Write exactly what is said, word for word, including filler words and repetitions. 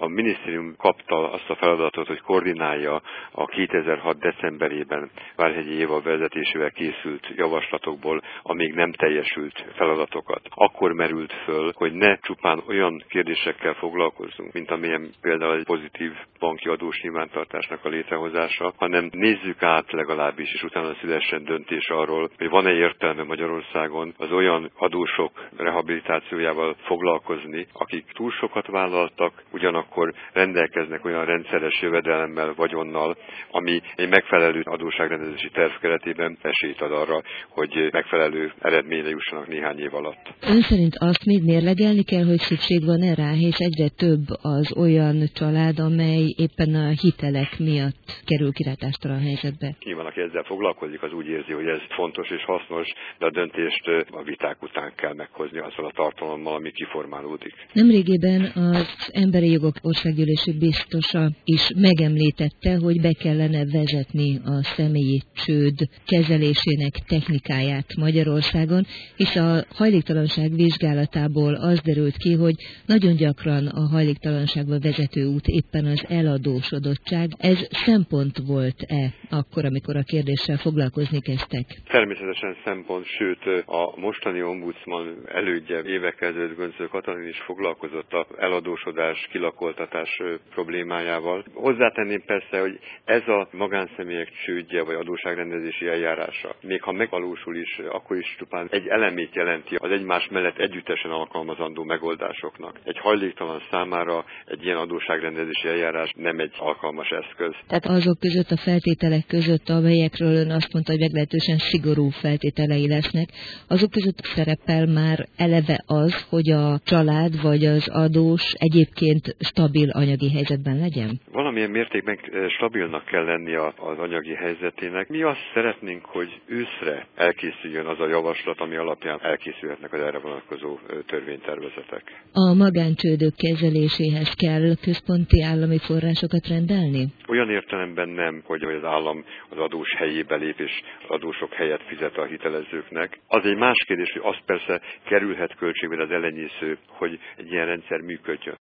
A minisztérium kapta azt a feladatot, hogy koordinálja a kétezer-hat decemberében Várhegyi Éva vezetésével készült javaslatokból a még nem teljesült feladatokat. Akkor merült föl, hogy ne csupán olyan kérdésekkel foglalkozzunk, mint amilyen például egy pozitív banki adós nyilvántartásnak a létrehozása, hanem nézzük át legalábbis, és utána szülessen döntés arról, hogy van-e értelme Magyarországon az olyan adósok rehabilitációjával foglalkozni, akik túl sokat vállaltak, ugyanakkor rendelkeznek olyan rendszeres jövedelemmel, vagyonnal, ami egy megfelelő adósságrendezési terv keretében esélyt ad arra, hogy megfelelő eredményre jussanak néhány év alatt. Ön szerint azt még mérlegelni kell, hogy szükség van rá, és egyre több az olyan család, amely éppen a hitelek miatt kerül kilátástalan helyzetbe? Nyilván, aki ezzel foglalkozik, az úgy érzi, hogy ez fontos és hasznos, de a döntést a viták után kell meghozni azzal a tartalommal, ami kiformálódik. Nemrégében az Emberi Jogok Országgyűlési Biztosa is megemlítette, hogy be kellene vezetni a személyi csőd kezelésének technikáját Magyarországon, és a hajléktalanság vizsgálatából az derült ki, hogy nagyon gyakran a hajléktalanságba vezető út éppen az eladósodottság. Ez szempont volt-e akkor, amikor a kérdéssel foglalkozni kezdtek? Természetesen szempont, sőt a mostani ombudsman elődje évekkel ezelőtt Göncő Katalin is foglalkozott az eladósodás, kilakoltatás problémájával. Hozzátenném persze, hogy ez a magánszemélyek csődje vagy adósságrendezési eljárása, még ha megvalósul is, akkor is csupán egy elemét jelenti az egymás mellett együttesen alkalmazandó megoldásoknak. Egy hajléktalan számára egy ilyen adósságrendezési eljárás nem egy alkalmas eszköz. Tehát azok között, a feltételek között, amelyekről ön azt mondta, hogy meglehetősen szigorú feltételei lesznek, azok között szerepel már eleve az, hogy a család vagy az adós egyébként stabil anyagi helyzetben legyen? Valamilyen mértékben stabilnak kell lennie az anyagi helyzetének. Mi azt szeretnénk, hogy őszre elkészüljön az a javaslat, ami alapján elkészülhetnek az erre vonatkozó törvénytervezetek. A magáncsődök kezeléséhez kell központi állami forrásokat rendelni? Olyan értelemben nem, hogy az állam az adós helyébe lép és az adósok helyet fizet a hitelezőknek. Az egy más kérdés, hogy az persze kerülhet költségbe az elenyésző, hogy egy ilyen rendszer működjön.